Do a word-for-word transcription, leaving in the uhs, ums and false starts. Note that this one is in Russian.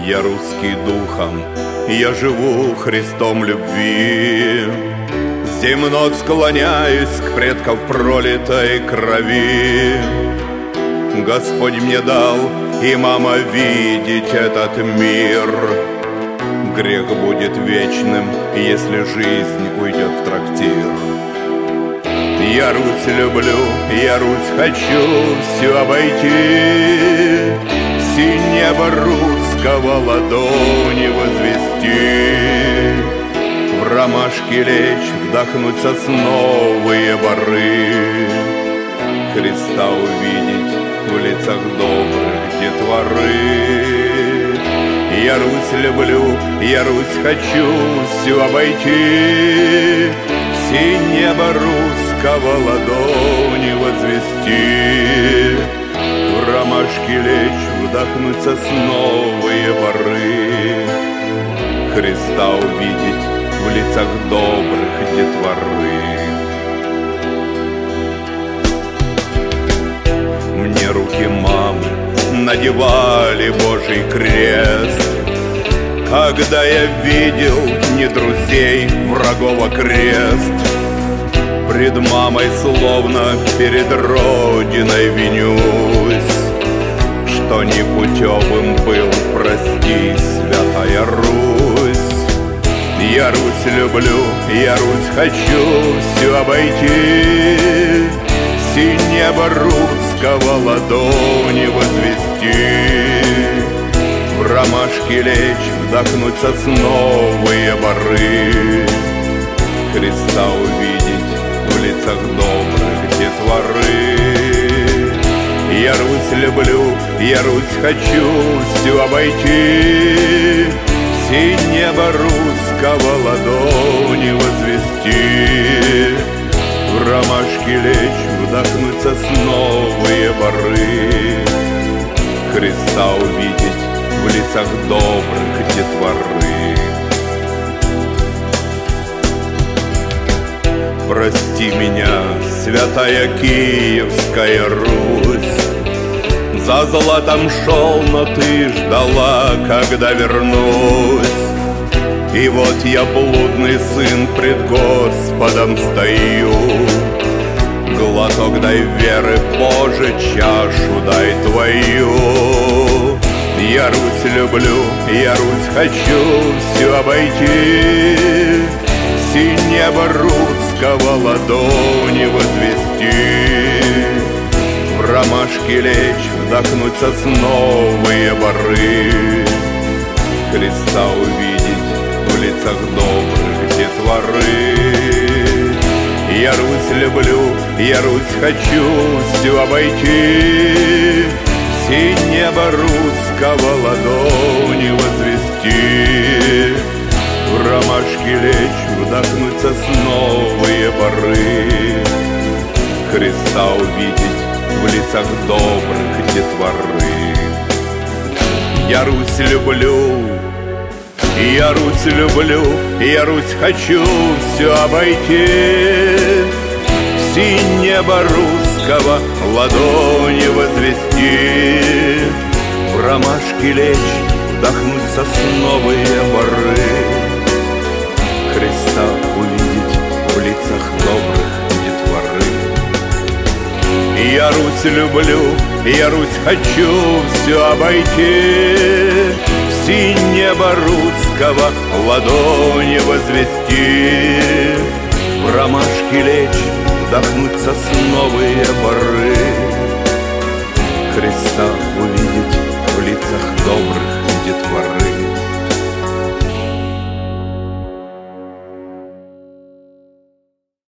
Я русский духом, я живу Христом любви. Земно склоняюсь к предков пролитой крови. Господь мне дал, и мама, видеть этот мир. Грех будет вечным, если жизнь уйдет в трактир. Я Русь люблю, я Русь хочу всю обойти, все небо русского ладони возвести. В ромашке лечь, вдохнуть сосновые боры, Христа увидеть в лицах добрых детворы. Я Русь люблю, я Русь хочу всю обойти, все небо русского ладони возвести. В ромашке лечь, вдохнуть сосновые боры, Христа увидеть в лицах добрых детворы. Мне руки мамы надевали Божий крест, когда я видел не друзей, врагов, а крест. Пред мамой словно перед Родиной винюсь, что непутевым был, прости, святая Русь. Я Русь люблю, я Русь хочу всю обойти, все небо русского ладони возвести. В ромашке лечь, вдохнуть сосновые боры, Христа увидеть в лицах добрых детворы. Я Русь люблю, я Русь хочу всю обойти, все небо русского ладони возвести. В ромашке лечь, вдохнуть сосновые боры, Христа увидеть в лицах добрых детворы. Прости меня, святая Киевская Русь, за златом шел, но ты ждала, когда вернусь. И вот я, блудный сын, пред Господом стою. Глоток дай веры, Боже, чашу дай Твою. Я Русь люблю, я Русь хочу всю обойти, все небо русского ладони возвести. В ромашке лечь, вдохнуть сосновые боры, Христа увидеть в лицах добрых детворы. Я Русь люблю, я Русь хочу всю обойти, все небо русского ладони возвести. В ромашке лечь, вдохнуть сосновые боры, Христа увидеть в лицах добрых детворы. Я Русь люблю, я Русь люблю, я Русь хочу всю обойти, все небо русского ладони возвести. В ромашке лечь, вдохнуть сосновые боры, Христа увидеть в лицах добрых детворы. Я Русь люблю, я Русь хочу всю обойти, все небо русского ладони возвести. В ромашке лечь, вдохнуть сосновые боры, Христа увидеть в лицах добрых